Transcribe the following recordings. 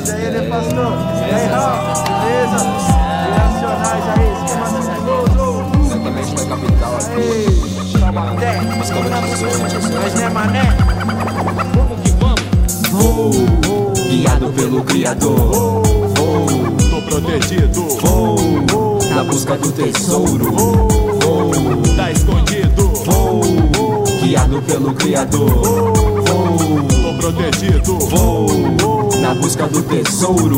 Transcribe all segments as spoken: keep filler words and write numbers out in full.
nós aí, né, pastor? E aí, Raul, beleza? Reacionais aí, esquema sigiloso. Exatamente na capital aqui. Taubaté, nós não é mané. Vamos que vamos. Vou, guiado pelo Criador. Vou, tô protegido. Vou, na busca do tesouro. Vou, tá escondido. Vou, guiado pelo Criador. Vou, tô protegido. Vou, na busca do tesouro.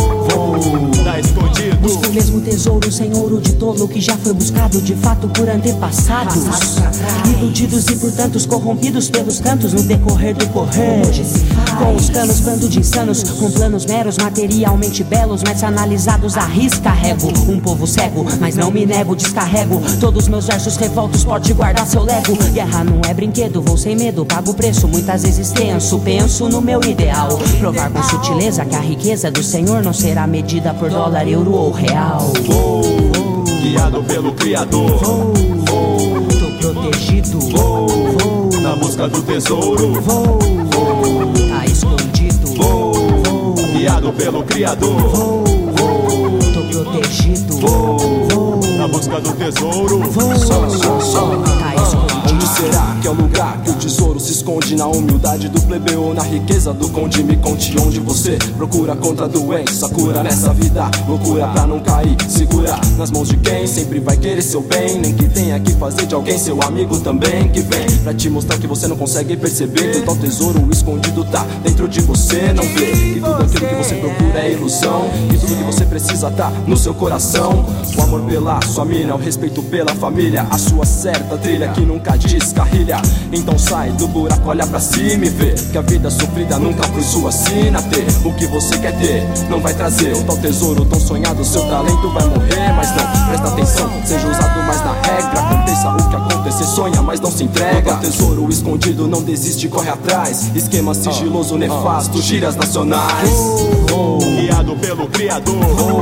Vou, tá escondido. Busco o mesmo tesouro sem ouro de tolo que já foi buscado de fato por antepassados, iludidos e por tantos corrompidos pelos cantos no decorrer do correr. Com os canos, bando de insanos, com planos meros, materialmente belos, mas analisados à risca. Rego um povo cego, mas não me nego, descarrego todos meus versos revoltos, pode guardar seu lego. Guerra não é brinquedo, vou sem medo, pago o preço, muitas vezes tenso, penso no meu ideal. Provar com sutileza que a riqueza do Senhor não será medida por dólar, euro ou real. Vou, guiado pelo Criador. Vou, vou, tô protegido. Vou, vou, na busca do tesouro. Vou, vou, tá escondido. Vou, vou, guiado pelo Criador. Vou, vou, tô protegido. Vou, vou, na busca do tesouro. Vou, só, só, só. Tá escondido. Onde será que é o lugar que o tesouro se esconde? Na humildade do plebeu, na riqueza do conde. Me conte onde você procura contra a doença, cura nessa vida, loucura pra não cair. Segura nas mãos de quem sempre vai querer seu bem, nem que tenha que fazer de alguém seu amigo também, que vem pra te mostrar que você não consegue perceber que o tal tesouro escondido tá dentro de você. Não vê que tudo aquilo que você procura é ilusão, que tudo que você precisa tá no seu coração. O amor pela sua mina, o respeito pela família, a sua certa trilha que nunca descarrilha. Então sai do buraco, olha pra cima e vê que a vida sofrida nunca foi sua sina. Ter o que você quer ter não vai trazer o tal tesouro tão sonhado, seu talento vai morrer. Mas não, presta atenção, seja usado mais na regra. Aconteça o que acontecer, sonha, mas não se entrega. O tesouro escondido não desiste, corre atrás. Esquema sigiloso, nefasto, gírias nacionais. Vou, guiado pelo Criador.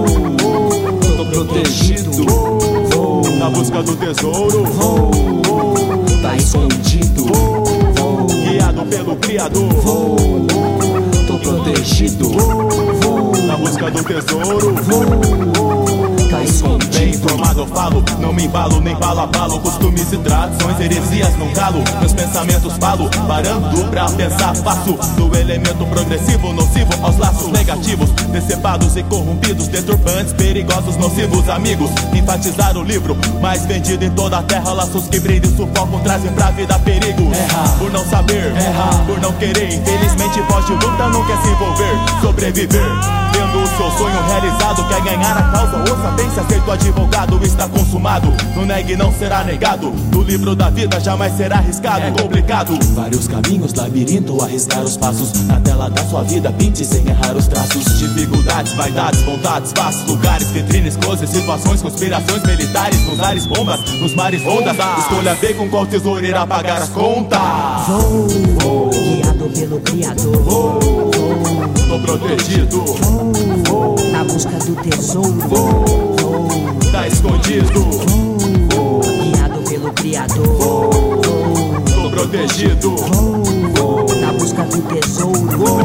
Vou, tô protegido. Vou, na busca do tesouro. Vou, tá escondido. Vou, guiado pelo Criador. Vou, tô protegido. Vou, na busca do tesouro. Vou, tá escondido. Bem informado eu falo, não me embalo nem balo a balo. Costumes e tradições, heresias não calo. Meus pensamentos falo, parando pra pensar. Passo do elemento progressivo, nocivo aos laços negativos, decepados e corrompidos, deturbantes, perigosos, nocivos. Amigos, enfatizar o livro mais vendido em toda a terra. Laços que brilham e sufocam, trazem pra vida perigos. Erra, por não saber, erra, por não querer. Infelizmente pode luta, não quer se envolver. Sobreviver, vendo o seu sonho realizado. Quer ganhar a causa, ouça bem, se aceita o advogado, está consumado. Não negue, não será negado. No livro da vida jamais será arriscado, é complicado. Vários caminhos, labirinto, arriscar os passos. Na tela da sua vida, pinte sem errar os traços. Dificuldades, vaidades, vontades, passos, lugares, vitrines, closes, situações, conspirações militares, nos ares, bombas, nos mares, ondas. Escolha bem com qual tesouro irá pagar as contas. Vou, vou, guiado pelo Criador. Vou, vou, tô protegido. Vou, vou, na busca do tesouro. Vou, vou, tá escondido. Vou, guiado pelo Criador. Vou, tô protegido. Vou, vou, na busca do tesouro.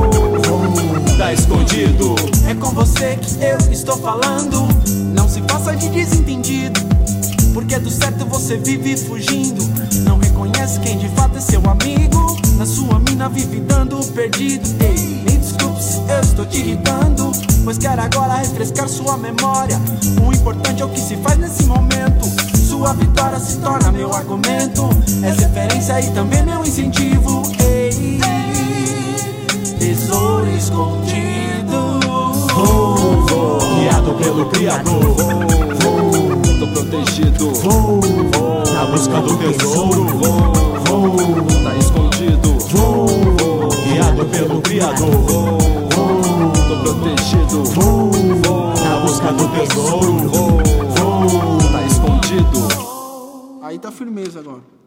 Vou, tá escondido. É com você que eu estou falando, não se faça de desentendido, porque do certo você vive fugindo. Não reconhece quem de fato é seu amigo, na sua mina vive dando perdido. Ei, me desculpe se eu estou te irritando, pois quero agora refrescar sua memória. O importante é o que se faz nesse momento. Sua vitória se torna meu argumento, é referência e também meu incentivo. Ei, tesouro escondido. Vou, vou, guiado pelo Criador. Vou, tô protegido. Vou, Vou, na busca do tesouro. Vou, vou, tá escondido. Vou, Vou, guiado pelo Criador. Vou, tô protegido. vou, Vou, na busca do tesouro. Vou, Vou, tá escondido. Aí tá firmeza agora.